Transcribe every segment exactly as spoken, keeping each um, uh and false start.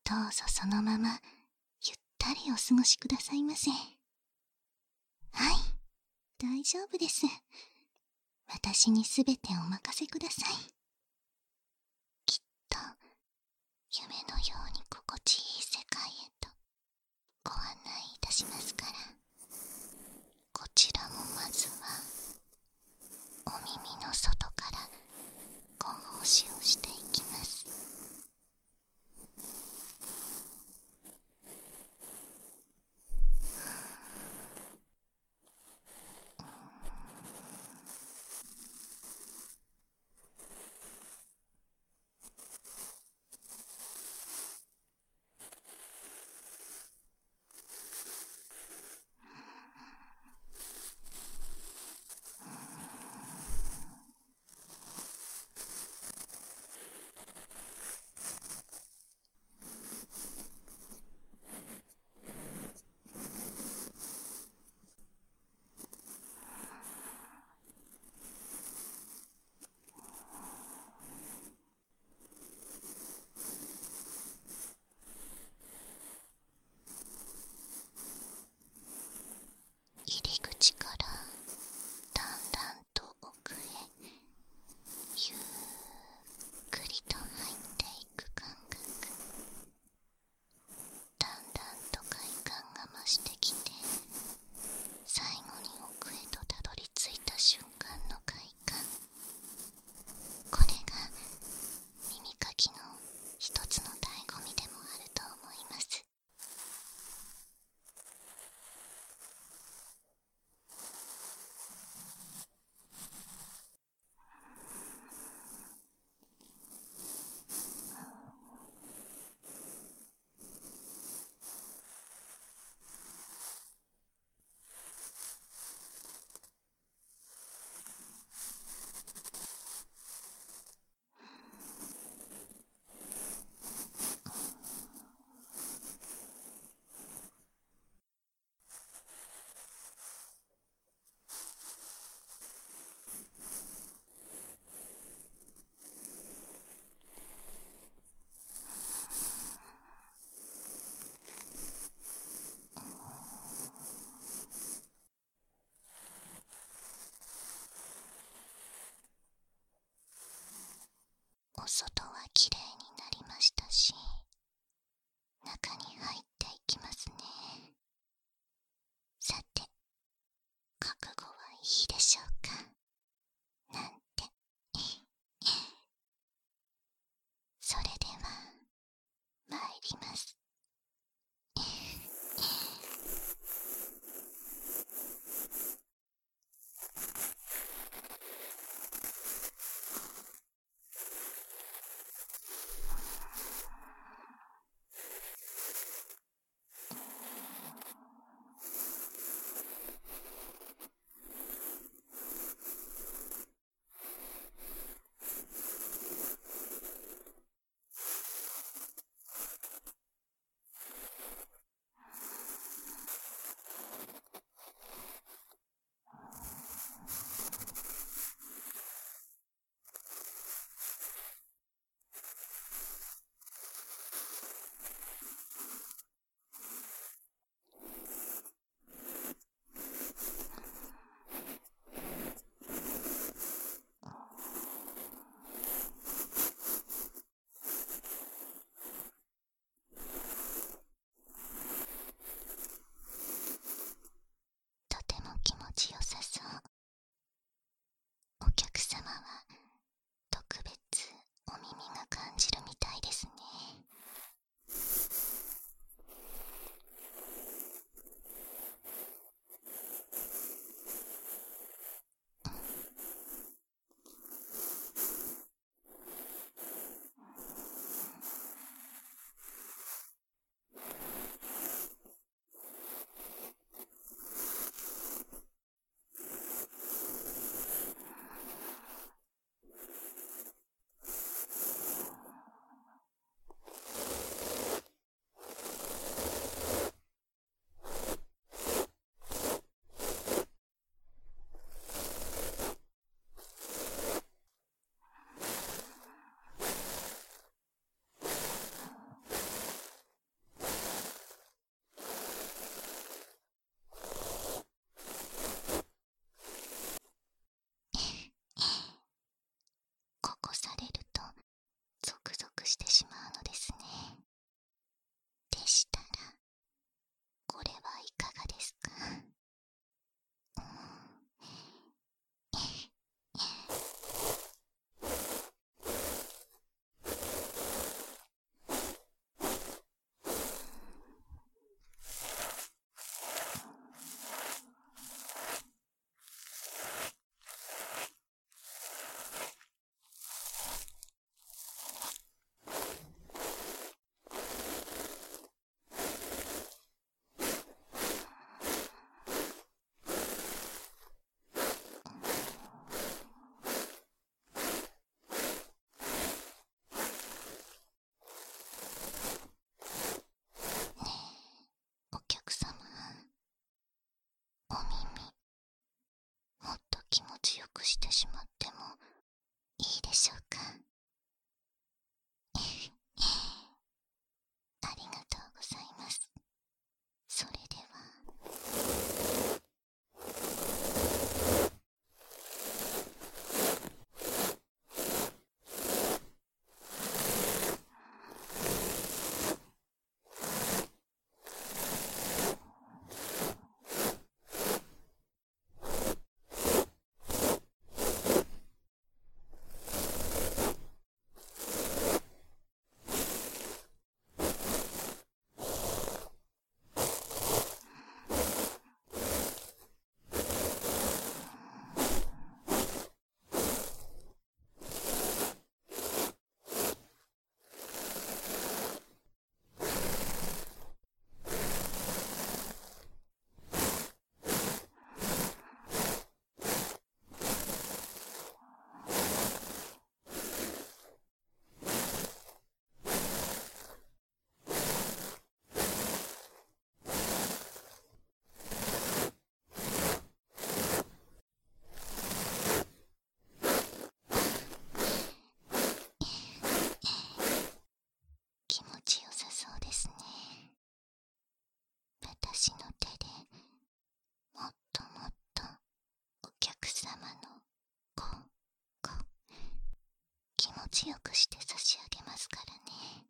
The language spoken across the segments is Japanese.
どうぞそのままゆったりお過ごしくださいませ。はい、大丈夫です。私にすべてお任せください。きっと夢のように心地いい世界へとご案内いたしますから、こちらもまずはお耳の外からご奉仕をしていきます。入り口からだんだんと奥へゆっくりと入っていく感覚、だんだんと快感が増してきて、最後に奥へとたどり着いた瞬間の快感、これが耳かきの一つの醍醐味でもあると思います。お外はきれいになりましたし、中に入っていきますね。さて、覚悟はいいでしょうか、なんて。それでは参ります。 してしまってもいいでしょうか。ありがとうございます。それでは。気持ちよさそうですね。私の手でもっともっとお客様のここ気持ちよくして差し上げますからね。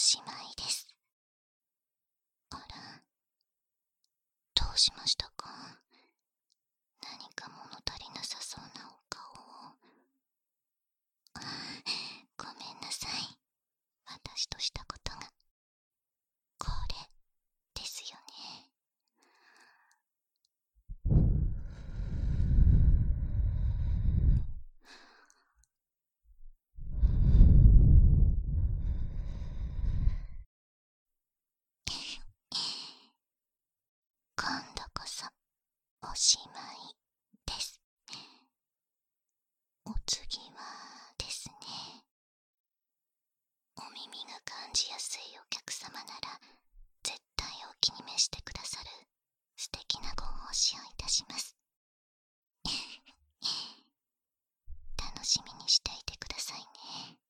しまいです。あら、どうしましたか？何か物足りなさそうなお顔を。あ、ごめんなさい。私としたことがこれですよね。今度こそおしまいです。お次はですね、お耳が感じやすいお客様なら絶対お気に召してくださる素敵なご奉仕をいたします。楽しみにしていてくださいね。